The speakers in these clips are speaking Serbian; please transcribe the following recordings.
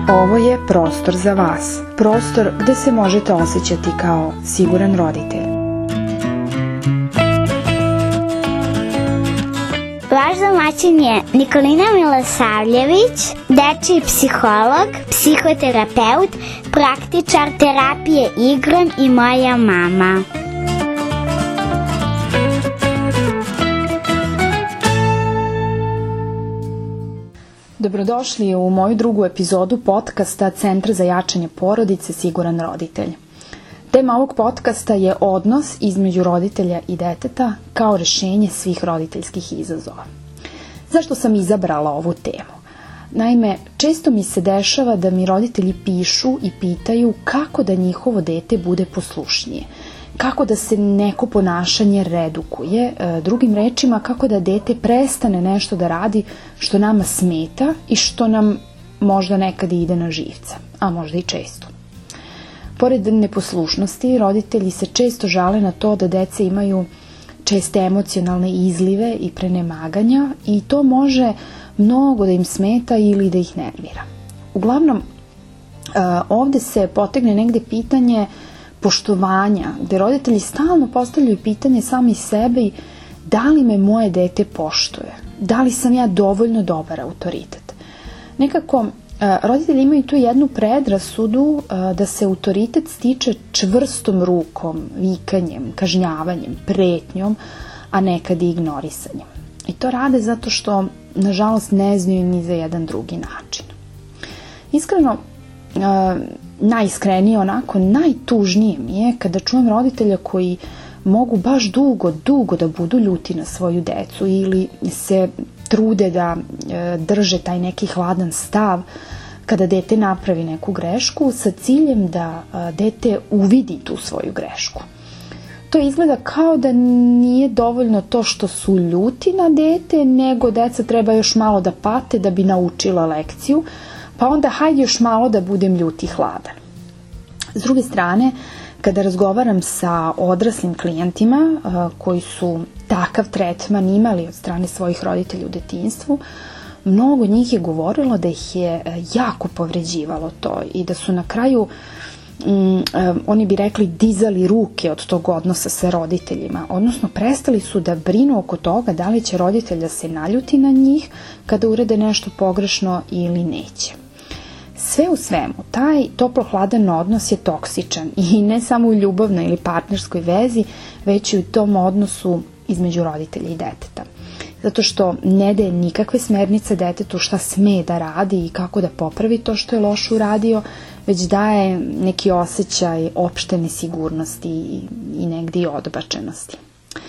Ovo je prostor za vas. Prostor gde se možete osjećati kao siguran roditelj. Vaš domaćin je Nikolina Milosavljević, dečiji psiholog, psihoterapeut, praktičar terapije igrom i moja mama. Dobrodošli u moju drugu epizodu podcasta Centra za jačanje porodice Siguran roditelj. Tema ovog podcasta je odnos između roditelja i deteta kao rešenje svih roditeljskih izazova. Zašto sam izabrala ovu temu? Naime, često mi se dešava da mi roditelji pišu i pitaju kako da njihovo dete bude poslušnije, kako da se neko ponašanje redukuje, drugim rečima kako da dete prestane nešto da radi što nama smeta i što nam možda nekad ide na živce, a možda i često. Pored neposlušnosti, roditelji se često žale na to da deca imaju česte emocionalne izlive i prenemaganja i to može mnogo da im smeta ili da ih nervira. Uglavnom, ovde se potegne negde pitanje poštovanja, gde roditelji stalno postavljaju pitanje sami sebi da li me moje dete poštuje, da li sam ja dovoljno dobar autoritet. Nekako, roditelji imaju tu jednu predrasudu da se autoritet stiče čvrstom rukom, vikanjem, kažnjavanjem, pretnjom, a nekad i ignorisanjem. I to rade zato što, nažalost, ne znaju ni za jedan drugi način. Iskreno, najiskrenije, onako najtužnije mi je kada čujem roditelja koji mogu baš dugo da budu ljuti na svoju decu ili se trude da drže taj neki hladan stav kada dete napravi neku grešku sa ciljem da dete uvidi tu svoju grešku. To izgleda kao da nije dovoljno to što su ljuti na dete, nego deca treba još malo da pate da bi naučila lekciju, pa onda hajde još malo da budem ljut i hladan. S druge strane, kada razgovaram sa odraslim klijentima koji su takav tretman imali od strane svojih roditelja u detinjstvu, mnogo njih je govorilo da ih je jako povređivalo to i da su na kraju, oni bi rekli, dizali ruke od tog odnosa sa roditeljima, odnosno prestali su da brinu oko toga da li će roditelj da se naljuti na njih kada urede nešto pogrešno ili neće. Sve u svemu, taj toplo-hladan odnos je toksičan i ne samo u ljubavnoj ili partnerskoj vezi, već i u tom odnosu između roditelja i deteta. Zato što ne daje nikakve smernice detetu šta sme da radi i kako da popravi to što je loše uradio, već daje neki osjećaj opšte nesigurnosti i negdje i odbačenosti.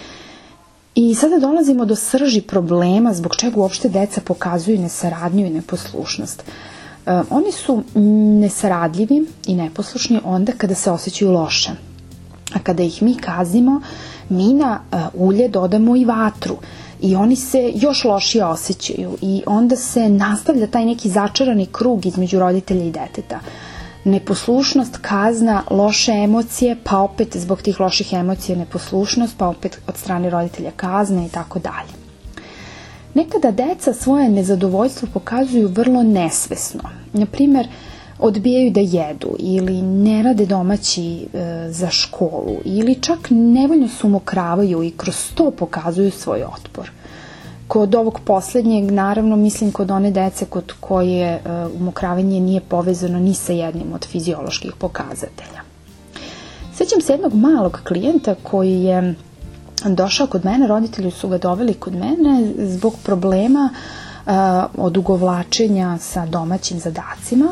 I sada dolazimo do srži problema zbog čega uopšte deca pokazuju nesaradnju i neposlušnost. Oni su nesaradljivi i neposlušni onda kada se osjećaju loše. A kada ih mi kaznimo, mi na ulje dodamo i vatru i oni se još lošije osjećaju i onda se nastavlja taj neki začarani krug između roditelja i deteta. Neposlušnost, kazna, loše emocije, pa opet zbog tih loših emocija neposlušnost, pa opet od strane roditelja kazne i tako dalje. Nekada deca svoje nezadovoljstvo pokazuju vrlo nesvesno. Naprimjer, odbijaju da jedu ili ne rade domaći za školu ili čak nevoljno se umokravaju i kroz to pokazuju svoj otpor. Kod ovog posljednjeg, naravno, mislim kod one dece kod koje umokravanje nije povezano ni sa jednim od fizioloških pokazatelja. Sjećam se jednog malog klijenta koji je došao kod mene, roditelji su ga doveli kod mene zbog problema odugovlačenja sa domaćim zadacima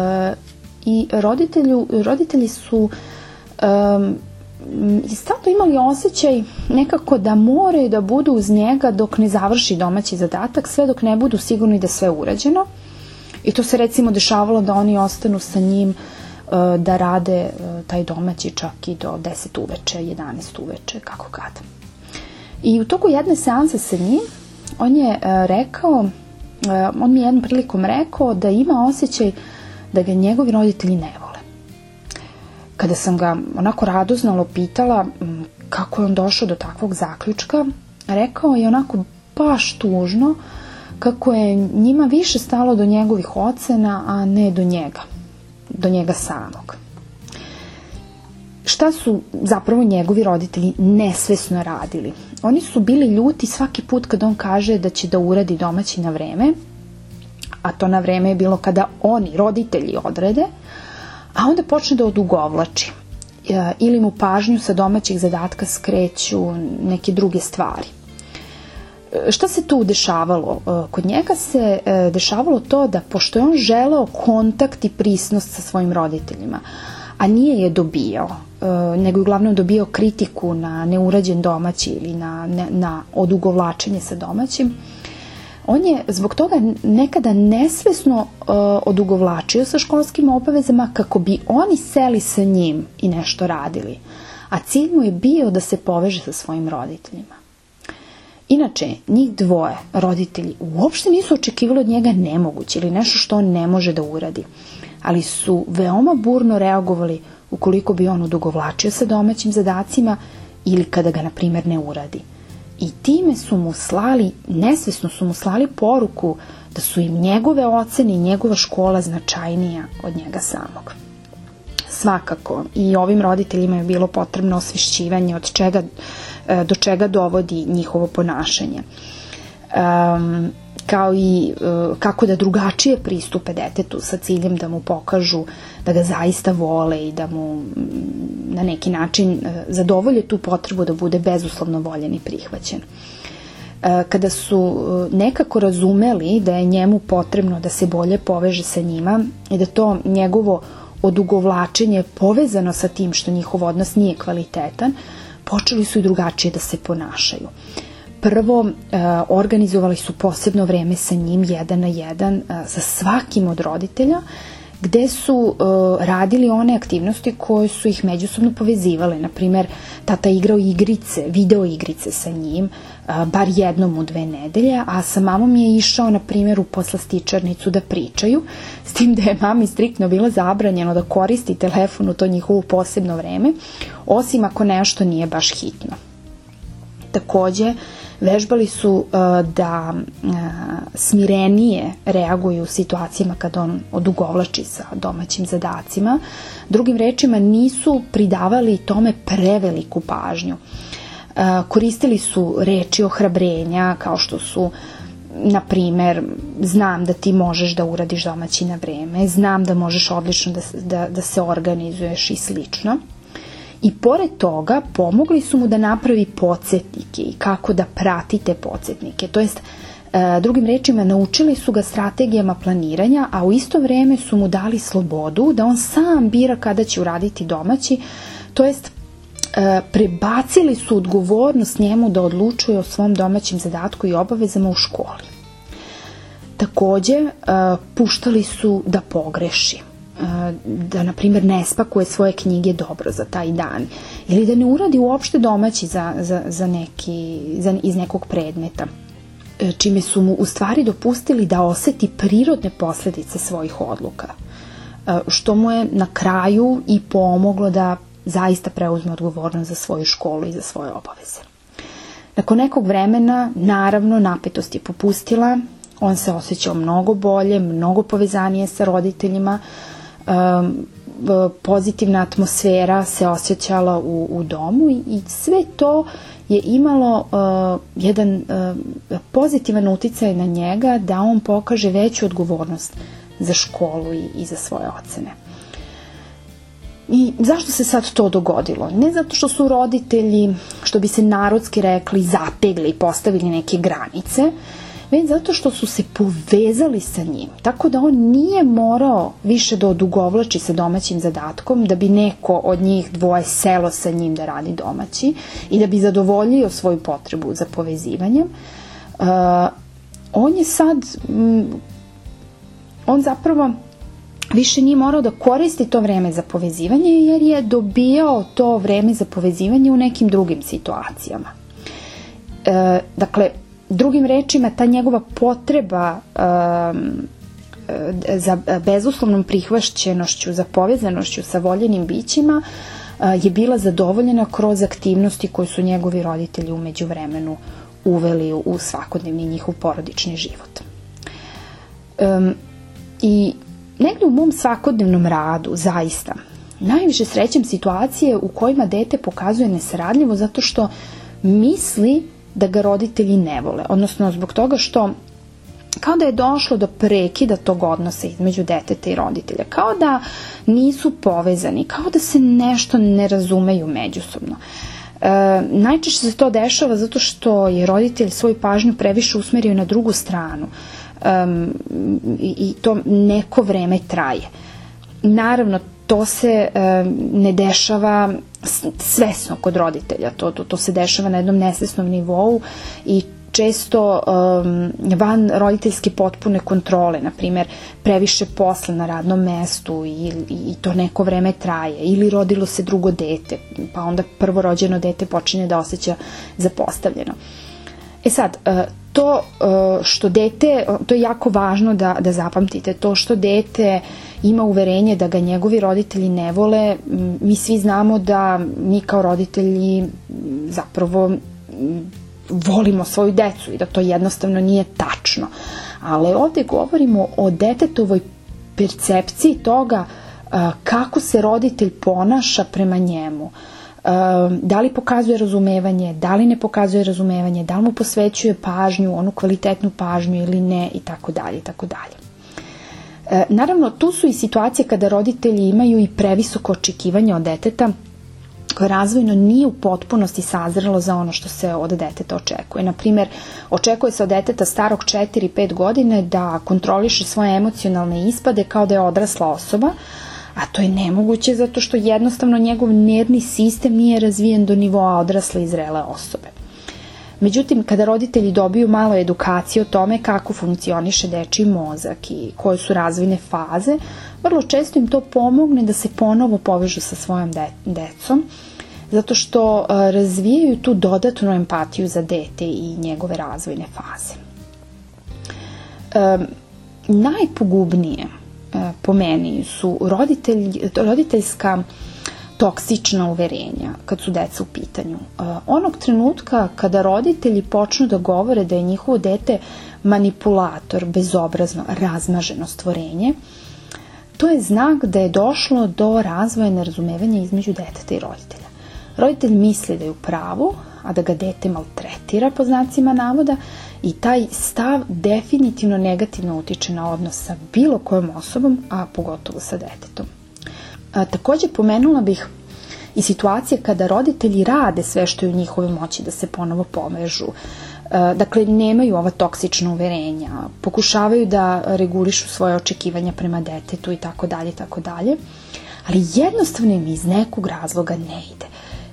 i roditelji su stalno imali osjećaj nekako da moraju da budu uz njega dok ne završi domaći zadatak, sve dok ne budu sigurni da sve urađeno. I to se recimo dešavalo da oni ostanu sa njim da rade taj domaći čak i do 10 uveče, 11 uveče, kako kada. I u toku jedne seanse sa njim, on mi je jednom prilikom rekao da ima osjećaj da ga njegovi roditelji ne vole. Kada sam ga onako radoznalo pitala kako je on došao do takvog zaključka, rekao je onako baš tužno kako je njima više stalo do njegovih ocena, a ne do njega samog. Šta su zapravo njegovi roditelji nesvesno radili? Oni su bili ljuti svaki put kad on kaže da će da uradi domaći na vreme, a to na vreme je bilo kada oni, roditelji, odrede, a onda počne da odugovlači ili mu pažnju sa domaćih zadatka skreću neke druge stvari. Šta se tu dešavalo? Kod njega se dešavalo to da, pošto je on želeo kontakt i prisnost sa svojim roditeljima, a nije je dobijao, nego je uglavnom dobijao kritiku na neurađen domaći ili na odugovlačenje sa domaćim, on je zbog toga nekada nesvesno odugovlačio sa školskim obavezama kako bi oni seli sa njim i nešto radili, a cilj mu je bio da se poveže sa svojim roditeljima. Inače, njih dvoje, roditelji, uopšte nisu očekivali od njega nemoguće ili nešto što on ne može da uradi, ali su veoma burno reagovali ukoliko bi on odugovlačio sa domaćim zadacima ili kada ga, na primjer, ne uradi. I time su mu slali, nesvesno su mu slali poruku da su im njegove ocene i njegova škola značajnija od njega samog. Svakako, i ovim roditeljima je bilo potrebno osvešćivanje do čega dovodi njihovo ponašanje. Kao i kako da drugačije pristupe detetu sa ciljem da mu pokažu da ga zaista vole i da mu na neki način zadovolje tu potrebu da bude bezuslovno voljen i prihvaćen. Kada su nekako razumeli da je njemu potrebno da se bolje poveže sa njima i da to njegovo odugovlačenje je povezano sa tim što njihov odnos nije kvalitetan, počeli su i drugačije da se ponašaju. Prvo, organizovali su posebno vreme sa njim, 1 na 1, sa svakim od roditelja, gde su radili one aktivnosti koje su ih međusobno povezivale. Naprimjer, tata igrao igrice, video igrice sa njim, bar jednom u 2 nedelje, a sa mamom je išao, na primjer, u poslastičarnicu da pričaju, s tim da je mami striktno bilo zabranjeno da koristi telefon u to njihovo posebno vreme, osim ako nešto nije baš hitno. Takođe, vežbali su da smirenije reaguju u situacijama kad on odugovlači sa domaćim zadacima. Drugim rečima, nisu pridavali tome preveliku pažnju. Koristili su reči ohrabrenja, kao što su, na primer, znam da ti možeš da uradiš domaći na vreme, znam da možeš odlično da se organizuješ i slično. I pored toga pomogli su mu da napravi podsjetnike i kako da prati te podsjetnike. To jest, drugim rečima, naučili su ga strategijama planiranja, a u isto vreme su mu dali slobodu da on sam bira kada će uraditi domaći, to jest prebacili su odgovornost njemu da odlučuje o svom domaćem zadatku i obavezama u školi. Takođe, puštali su da pogreši, da, na primjer, ne spakuje svoje knjige dobro za taj dan ili da ne uradi uopšte domaći iz nekog predmeta, čime su mu u stvari dopustili da oseti prirodne posledice svojih odluka, što mu je na kraju i pomoglo da zaista preuzme odgovornost za svoju školu i za svoje obaveze. Nakon nekog vremena, naravno, napetost je popustila, on se osjećao mnogo bolje, mnogo povezanije sa roditeljima, pozitivna atmosfera se osjećala u domu i sve to je imalo jedan pozitivan uticaj na njega da on pokaže veću odgovornost za školu i za svoje ocene. I zašto se sad to dogodilo? Ne zato što su roditelji, što bi se narodski rekli, zategli i postavili neke granice, već zato što su se povezali sa njim, tako da on nije morao više da odugovlači sa domaćim zadatkom, da bi neko od njih dvoje selo sa njim da radi domaći i da bi zadovoljio svoju potrebu za povezivanjem. On zapravo više nije morao da koristi to vreme za povezivanje, jer je dobijao to vreme za povezivanje u nekim drugim situacijama. Dakle, drugim rečima, ta njegova potreba za bezuslovnom prihvaćenošću, za povezanošću sa voljenim bićima je bila zadovoljena kroz aktivnosti koje su njegovi roditelji u međuvremenu uveli u svakodnevni njihov porodični život. I negde u mom svakodnevnom radu, zaista, najviše srećem situacije u kojima dete pokazuje nesaradljivo zato što misli da ga roditelji ne vole, odnosno zbog toga što kao da je došlo do prekida tog odnosa između deteta i roditelja, kao da nisu povezani, kao da se nešto ne razumeju međusobno. Najčešće se to dešava zato što je roditelj svoju pažnju previše usmerio na drugu stranu i to neko vreme traje. Naravno, to se ne dešava svesno kod roditelja, to se dešava na jednom nesvesnom nivou i često van roditeljske potpune kontrole, na primjer previše posla na radnom mestu i to neko vreme traje, ili rodilo se drugo dete, pa onda prvorođeno dete počinje da osjeća zapostavljeno. Sad, to što dete, to je jako važno da zapamtite, to što dete ima uverenje da ga njegovi roditelji ne vole, mi svi znamo da mi kao roditelji zapravo volimo svoju decu i da to jednostavno nije tačno. Ali ovde govorimo o detetovoj percepciji toga kako se roditelj ponaša prema njemu. Da li pokazuje razumevanje, da li ne pokazuje razumevanje, da li mu posvećuje pažnju, onu kvalitetnu pažnju ili ne, i tako dalje, i tako dalje. Naravno, tu su i situacije kada roditelji imaju i previsoko očekivanje od deteta, koje razvojno nije u potpunosti sazrelo za ono što se od deteta očekuje. Naprimjer, očekuje se od deteta starog 4-5 godine da kontroliše svoje emocionalne ispade kao da je odrasla osoba, a to je nemoguće zato što jednostavno njegov nervni sistem nije razvijen do nivoa odrasle i zrele osobe. Međutim, kada roditelji dobiju malo edukacije o tome kako funkcioniše dečiji mozak i koje su razvojne faze, vrlo često im to pomogne da se ponovo povežu sa svojom decom, zato što razvijaju tu dodatnu empatiju za dete i njegove razvojne faze. Najpogubnije po meni su roditeljska toksična uverenja kad su deca u pitanju. Onog trenutka kada roditelji počnu da govore da je njihovo dete manipulator, bezobrazno, razmaženo stvorenje, to je znak da je došlo do razvoja nerazumevanja između deteta i roditelja. Roditelj misli da je u pravu, a da ga dete maltretira, po znacima navoda, i taj stav definitivno negativno utiče na odnos sa bilo kojom osobom, a pogotovo sa detetom. Takođe, pomenula bih i situacije kada roditelji rade sve što je u njihovoj moći da se ponovo povežu. Dakle, nemaju ova toksična uverenja, pokušavaju da regulišu svoje očekivanja prema detetu i tako dalje, i tako dalje, ali jednostavno im iz nekog razloga ne ide.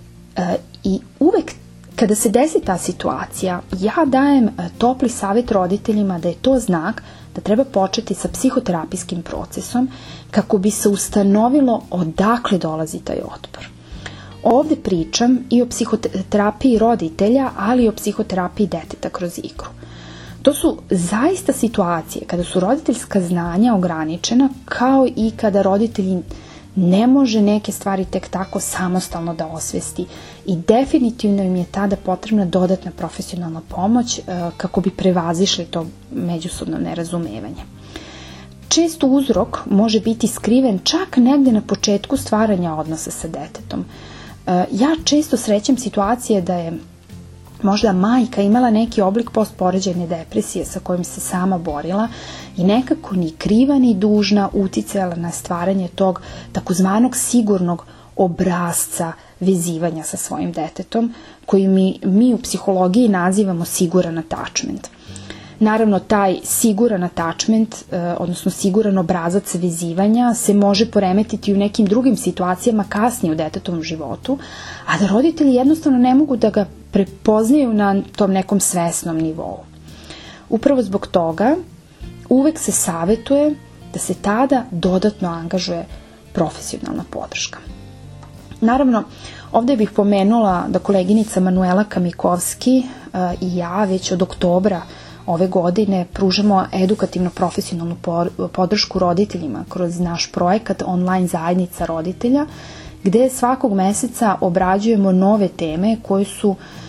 I uvek kada se desi ta situacija, ja dajem topli savjet roditeljima da je to znak da treba početi sa psihoterapijskim procesom kako bi se ustanovilo odakle dolazi taj otpor. Ovde pričam i o psihoterapiji roditelja, ali i o psihoterapiji deteta kroz igru. To su zaista situacije kada su roditeljska znanja ograničena, kao i kada roditelji ne može neke stvari tek tako samostalno da osvesti i definitivno im je tada potrebna dodatna profesionalna pomoć kako bi prevazišli to međusobno nerazumevanje. Često uzrok može biti skriven čak negde na početku stvaranja odnosa sa detetom. Ja često srećem situacije da je možda majka imala neki oblik postporođajne depresije sa kojim se sama borila i nekako ni kriva ni dužna uticala na stvaranje tog takozvanog sigurnog obrasca vezivanja sa svojim detetom, koji mi u psihologiji nazivamo siguran attachment. Naravno, taj siguran attachment, odnosno siguran obrazac vezivanja, se može poremetiti u nekim drugim situacijama kasnije u detetovom životu, a da roditelji jednostavno ne mogu da ga prepoznaju na tom nekom svesnom nivou. Upravo zbog toga uvek se savetuje da se tada dodatno angažuje profesionalna podrška. Naravno, ovde bih pomenula da koleginica Manuela Kamikovski i ja već od oktobra ove godine pružamo edukativno profesionalnu podršku roditeljima kroz naš projekat online zajednica roditelja, gde svakog meseca obrađujemo nove teme koje su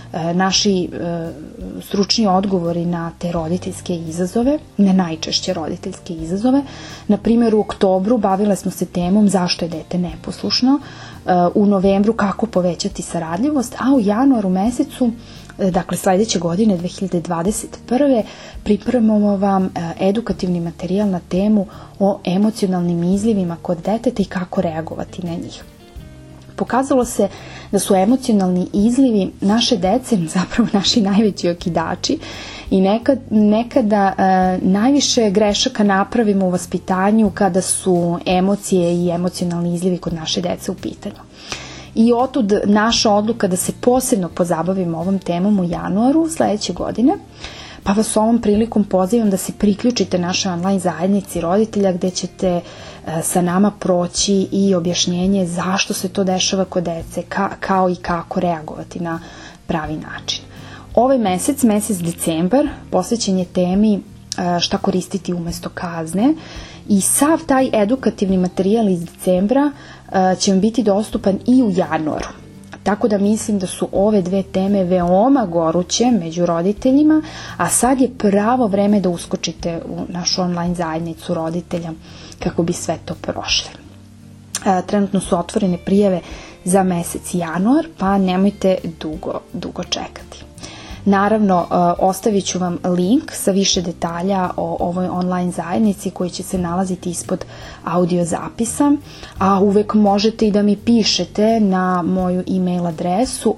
naši stručni odgovori na te roditeljske izazove, na najčešće roditeljske izazove. Na primjer, u oktobru bavile smo se temom zašto je dete neposlušno, u novembru kako povećati saradljivost, a u januaru mesecu, dakle sledeće godine 2021. pripremamo vam edukativni materijal na temu o emocionalnim izlivima kod deteta i kako reagovati na njih. Pokazalo se da su emocionalni izlivi naše dece zapravo naši najveći okidači i nekada najviše grešaka napravimo u vaspitanju kada su emocije i emocionalni izlivi kod naše dece u pitanju. I otud naša odluka da se posebno pozabavimo ovom temom u januaru sledeće godine, pa vas ovom prilikom pozivam da se priključite našoj online zajednici roditelja gde ćete sa nama proći i objašnjenje zašto se to dešava kod dece, kao i kako reagovati na pravi način. Ovaj mesec decembar, posvećen je temi šta koristiti umesto kazne i sav taj edukativni materijal iz decembra će vam biti dostupan i u januaru. Tako da mislim da su ove dve teme veoma goruće među roditeljima, a sad je pravo vreme da uskočite u našu online zajednicu roditelja kako bi sve to prošli. Trenutno su otvorene prijave za mesec januar, pa nemojte dugo čekati. Naravno, ostavit ću vam link sa više detalja o ovoj online zajednici koji će se nalaziti ispod audio zapisa, a uvek možete i da mi pišete na moju e-mail adresu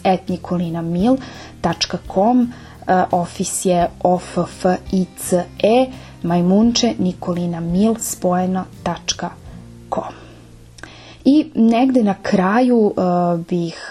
office@nicolinamil.com. Office je office majmunče nicolinamil spojeno.com. I negde na kraju bih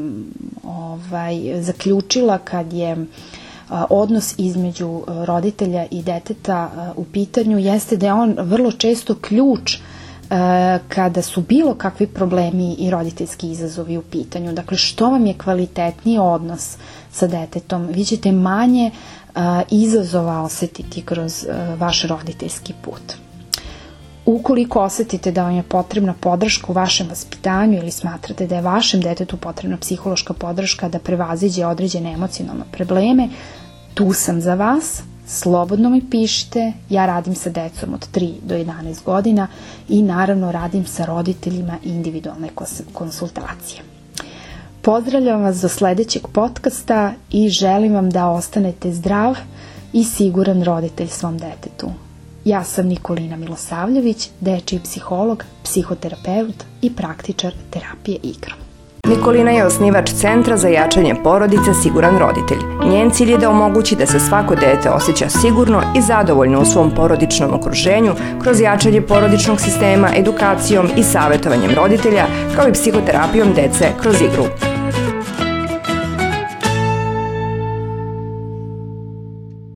zaključila kad je odnos između roditelja i deteta u pitanju, jeste da je on vrlo često ključ kada su bilo kakvi problemi i roditeljski izazovi u pitanju. Dakle, što vam je kvalitetniji odnos sa detetom, vi ćete manje izazova osetiti kroz vaš roditeljski put. Ukoliko osetite da vam je potrebna podrška u vašem vaspitanju ili smatrate da je vašem detetu potrebna psihološka podrška da prevaziđe određene emocionalne probleme, tu sam za vas, slobodno mi pišite, ja radim sa decom od 3 do 11 godina i naravno radim sa roditeljima individualne konsultacije. Pozdravljam vas do sledećeg podcasta i želim vam da ostanete zdrav i siguran roditelj svom detetu. Ja sam Nikolina Milosavljević, dečiji psiholog, psihoterapeut i praktičar terapije igrom. Nikolina je osnivač Centra za jačanje porodice Siguran roditelj. Njen cilj je da omogući da se svako dete osjeća sigurno i zadovoljno u svom porodičnom okruženju kroz jačanje porodičnog sistema, edukacijom i savjetovanjem roditelja, kao i psihoterapijom dece kroz igru.